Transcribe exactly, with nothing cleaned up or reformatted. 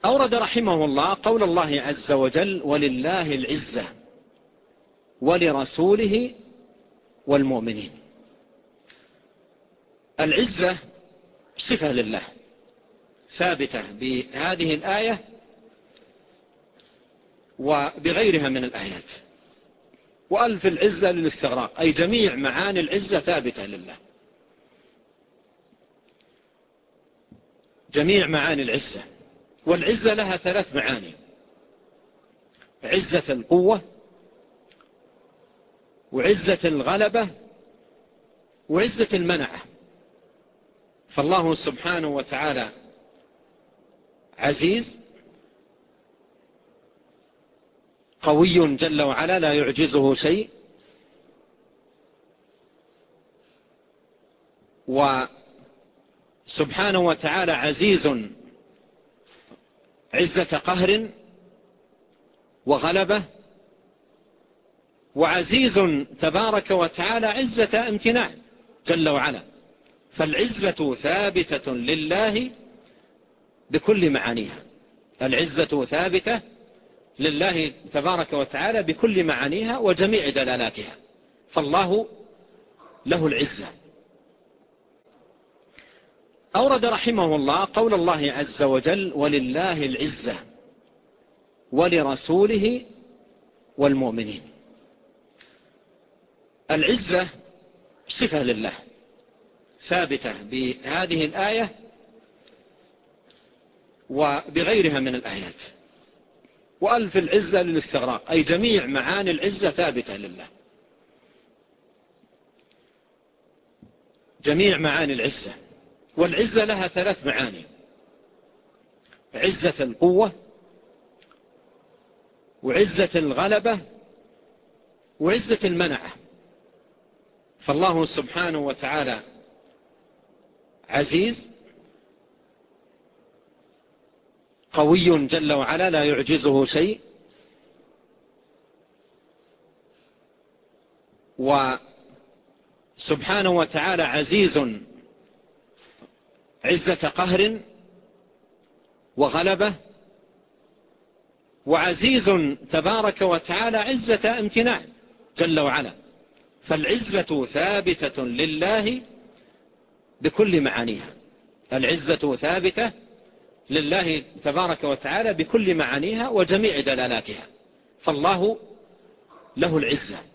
أورد رحمه الله قول الله عز وجل: ولله العزة ولرسوله والمؤمنين. العزة صفة لله ثابتة بهذه الآية وبغيرها من الآيات. وألف العزة للاستغراق، أي جميع معاني العزة ثابتة لله، جميع معاني العزة. والعزة لها ثلاث معاني: عزة القوة، وعزة الغلبة، وعزة المنعة. فالله سبحانه وتعالى عزيز قوي جل وعلا لا يعجزه شيء، وسبحانه وتعالى عزيز عزة قهر وغلبة، وعزيز تبارك وتعالى عزة امتناع جل وعلا. فالعزة ثابتة لله بكل معانيها، العزة ثابتة لله تبارك وتعالى بكل معانيها وجميع دلالاتها، فالله له العزة. أورد رحمه الله قول الله عز وجل: ولله العزة ولرسوله والمؤمنين. العزة صفة لله ثابتة بهذه الآية وبغيرها من الآيات. وألف العزة للاستغراق، أي جميع معاني العزة ثابتة لله، جميع معاني العزة. والعزة لها ثلاث معاني: عزة القوة، وعزة الغلبة، وعزة المنعة. فالله سبحانه وتعالى عزيز قوي جل وعلا لا يعجزه شيء، وسبحانه وتعالى عزيز عزة قهر وغلبة، وعزيز تبارك وتعالى عزة امتناع جل وعلا. فالعزة ثابتة لله بكل معانيها، العزة ثابتة لله تبارك وتعالى بكل معانيها وجميع دلالاتها، فالله له العزة.